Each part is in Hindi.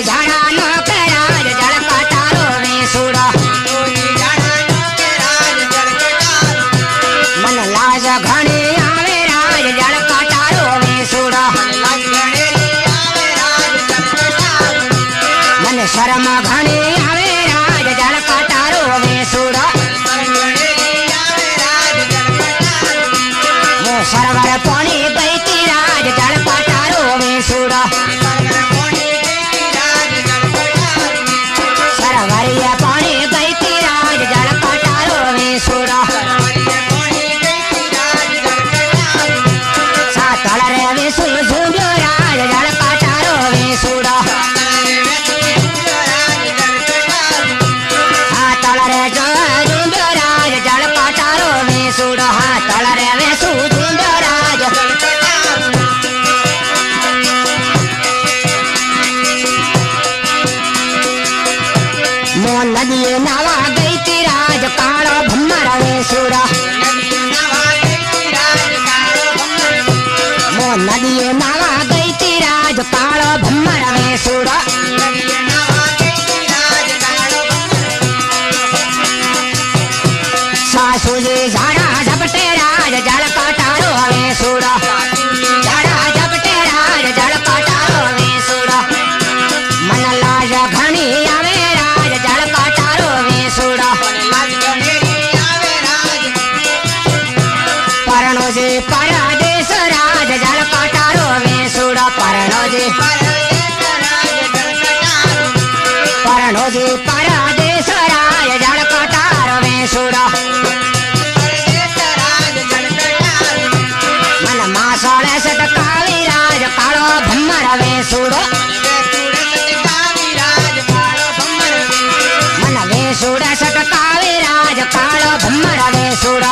झाड़ा नो के राज जड़ काटारो वेसुड़ा मन लाज घणी आवे राज जड़ काटारो वेसुड़ा मन शर्म घणी आवे राज जड़ काटारो वेसुड़ा सरवर पानी बैती राज जड़ काटारो वेसुड़ा सरवरिया पानी बैती राज जड़ काटारो वेसुड़ा सातल रे वेसु झूंझो राज जड़ काटारो वेसुड़ा हातल रे झूंझो राज जड़ काटारो वेसुड़ा हातल रे वेसु नदिये नावा गई तिराज कालो भम्मर वेसुड़ा मो नदिये नावा गई तिराज कालो भम्मर वेसुड़ा सासू जी झाड़ा झपटे राज जड़ काटारो वेसुड़ा झाड़ा झपटे राज जड़ काटारो वेसुड़ा मन लाज घणी आवे जड़ काटारो वेसुड़ा परणो जी परदेश राज जड़ काटारो वेसुड़ा परणो जी परदेश राज जड़ काटारो वेसुड़ा मन मासाले सटकावी राज कालो भम्मर वेसुड़ा वेसुड़ा सटकावे राज कालो भम्मर वेसुड़ा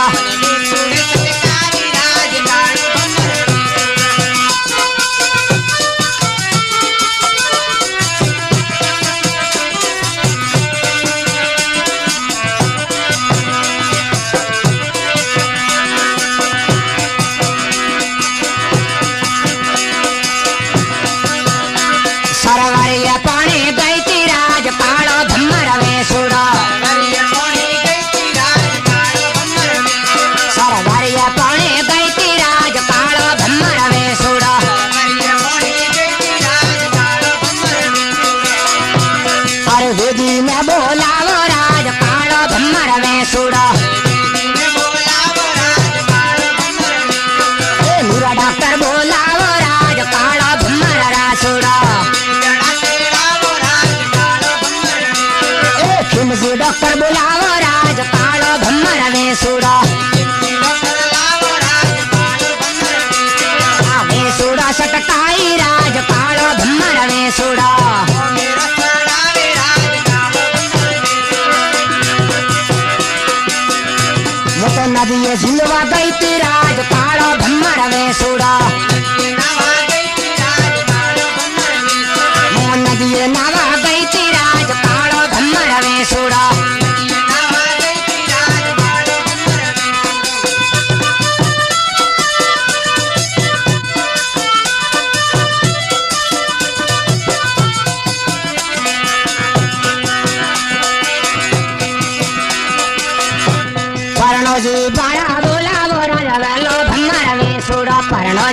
सरवरिया पानी गई राज कालो भम्मर वेसुड़ा सरवरिया पानी गई राज कालो भम्मर वेसुड़ा अरे वेदी में बोलावो राज कालो भम्मर वेसुड़ा मीरा डॉक्टर बोलावो राज कालो भम्मर रासुड़ा खिमजी डॉक्टर बुलावो राज कालो भम्मर वेसुड़ा वेसुड़ा सटकाई राज कालो भम्मर वेसुड़ा मुत नदिये झिलवा गई राज कालो भम्मर वेसुड़ा मो नदिये नावा गई राज कालो भम्मर वेसुड़ा परणो जी बाड़ा बोलावो राज कालो भम्मर वेसुड़ा परणो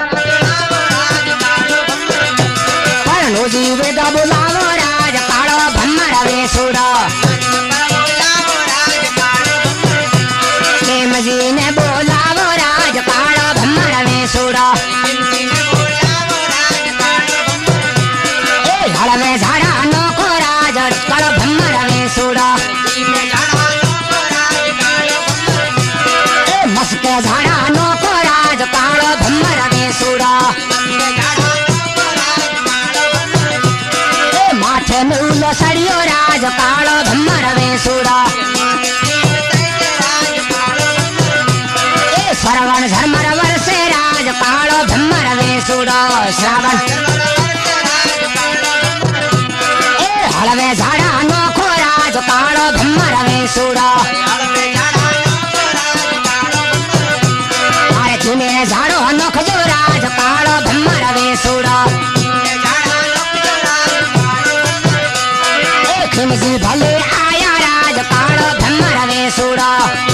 जी वेदा बोलावो राज कालो भम्मर वेसुड़ा खेम जी ने बोलावो राज कालो भम्मर वेसुड़ा हड़वे झाड़ा नोको राज कालो भम्मर वेसुड़ा मस्के झाड़ा नोको राज कालो भम्मर वेसुड़ा माथे मूल सड़ियो राज कालो भम्मर वेसुड़ा श्रवण झरमर वर्षे राज कालो भम्मर वेसुड़ा श्रावण हलवे झाड़ा नोखो राज कालो भम्मर वेसुड़ा में झाड़ो नख जो राज कालो भम्मर वेसुड़ा रामजी भले आया राज कालो भम्मर वेसुड़ा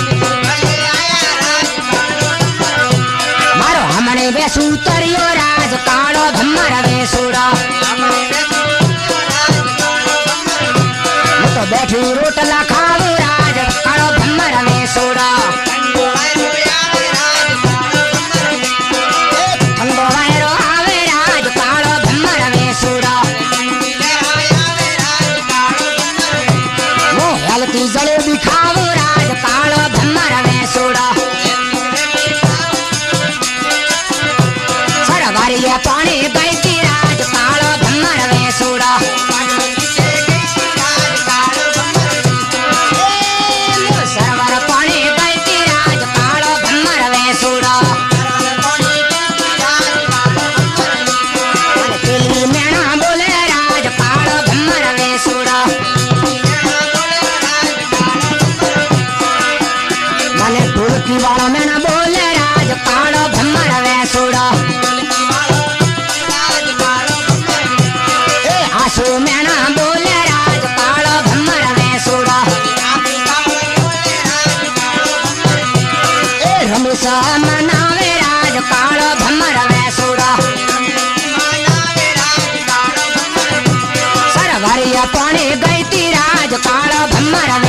मारो हमने बेसू तरियो राज कालो भम्मर वेसुड़ा मैं तो बैठी रोटला खाऊ राज कालो भम्मर वेसुड़ा ठंडो वायरो आवे राज कालो भम्मर वेसुड़ा हलती जलेबी खाऊ राज कालो भम्मर वेसुड़ा सरवारिया पानी गईती राज कालो भम्मर वेसुड़ा सरवर पानी गईती राज कालो भम्मर वेसुड़ा केली मैना बोले राज कालो भम्मर वेसुड़ा ढोलकी वाला मैंने बोले राज कालो भम्मर वेसुड़ा आंसू मैंने बोले राज कालो भम्मर वेसुड़ा रमेश मनावे राज कालो भम्मर वेसुड़ा सरवारिया पानी गईती राज कालो भम्मर